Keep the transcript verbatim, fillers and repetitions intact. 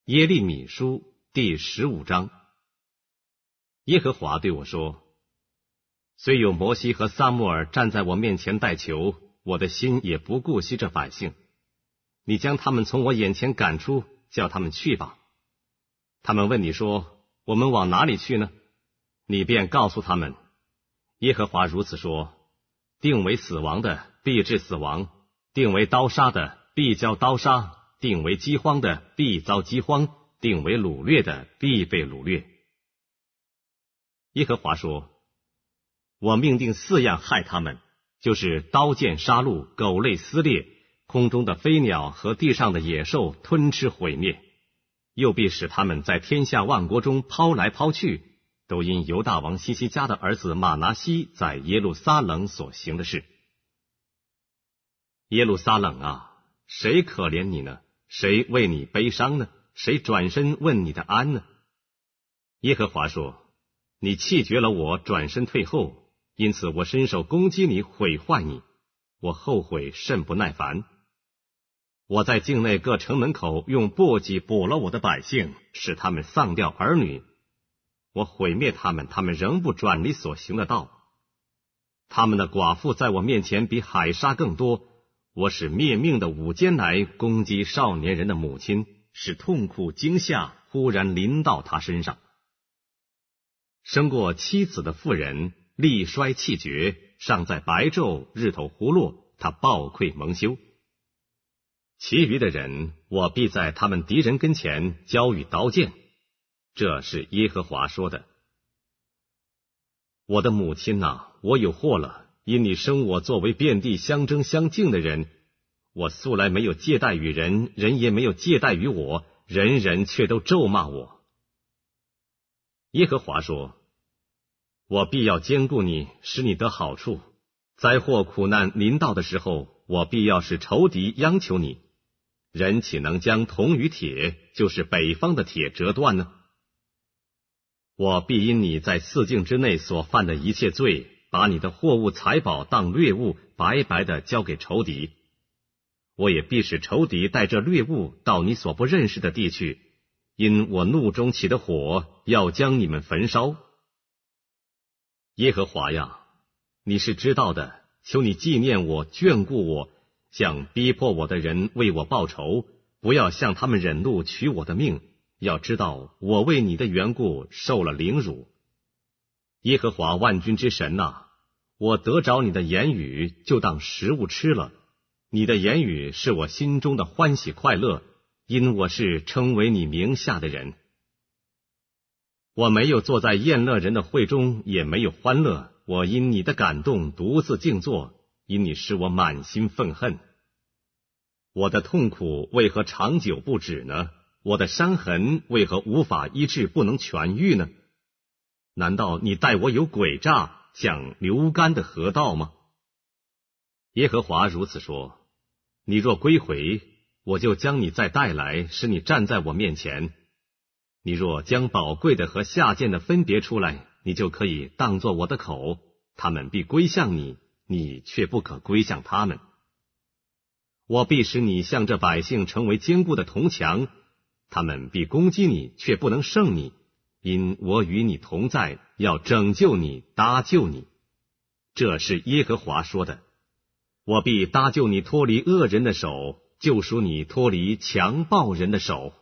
耶利米书第十五章。耶和华对我说：虽有摩西和撒母耳站在我面前代求，我的心也不顾惜这百姓。你将他们从我眼前赶出，叫他们去吧。他们问你说：我们往哪里去呢？你便告诉他们：耶和华如此说，定为死亡的必致死亡，定为刀杀的必遭刀杀，定为饥荒的必遭饥荒，定为掳掠的必被掳掠。耶和华说：我命定四样害他们，就是刀剑杀戮，狗类撕裂，空中的飞鸟和地上的野兽吞吃毁灭，又必使他们在天下万国中抛来抛去，都因犹大王西西家的儿子马拿西在耶路撒冷所行的事。耶路撒冷啊，谁可怜你呢？谁为你悲伤呢？谁转身问你的安呢？耶和华说：你弃绝了我，转身退后，因此我伸手攻击你，毁坏你，我后悔甚不耐烦。我在境内各城门口用簸箕捕了我的百姓，使他们丧掉儿女。我毁灭他们，他们仍不转离所行的道。他们的寡妇在我面前比海沙更多，我使灭命的午间来攻击少年人的母亲，使痛苦惊吓忽然临到他身上。生过妻子的妇人力衰气绝，尚在白昼，日头忽落，他暴愧蒙羞。其余的人，我必在他们敌人跟前交与刀剑。这是耶和华说的。我的母亲哪，我有祸了，因你生我作为遍地相争相竞的人。我素来没有借贷与人，人也没有借贷于我，人人却都咒骂我。耶和华说：我必要兼顾你，使你得好处。灾祸苦难临到的时候，我必要使仇敌央求你。人岂能将铜与铁，就是北方的铁折断呢？我必因你在四境之内所犯的一切罪，把你的货物财宝当掠物，白白的交给仇敌。我也必使仇敌带着掠物到你所不认识的地去，因我怒中起的火要将你们焚烧。耶和华呀，你是知道的，求你纪念我，眷顾我，向逼迫我的人为我报仇，不要向他们忍怒取我的命。要知道我为你的缘故受了凌辱。耶和华万军之神哪，我得着你的言语，就当食物吃了。你的言语是我心中的欢喜快乐，因我是称为你名下的人。我没有坐在宴乐人的会中，也没有欢乐。我因你的感动独自静坐，因你使我满心愤恨。我的痛苦为何长久不止呢？我的伤痕为何无法医治，不能痊愈呢？难道你待我有诡诈，像流干的河道吗？耶和华如此说：你若归回，我就将你再带来，使你站在我面前。你若将宝贵的和下贱的分别出来，你就可以当作我的口，他们必归向你，你却不可归向他们。我必使你向这百姓成为坚固的铜墙，他们必攻击你，却不能胜你，因我与你同在，要拯救你，搭救你。这是耶和华说的。我必搭救你脱离恶人的手，救赎你脱离强暴人的手。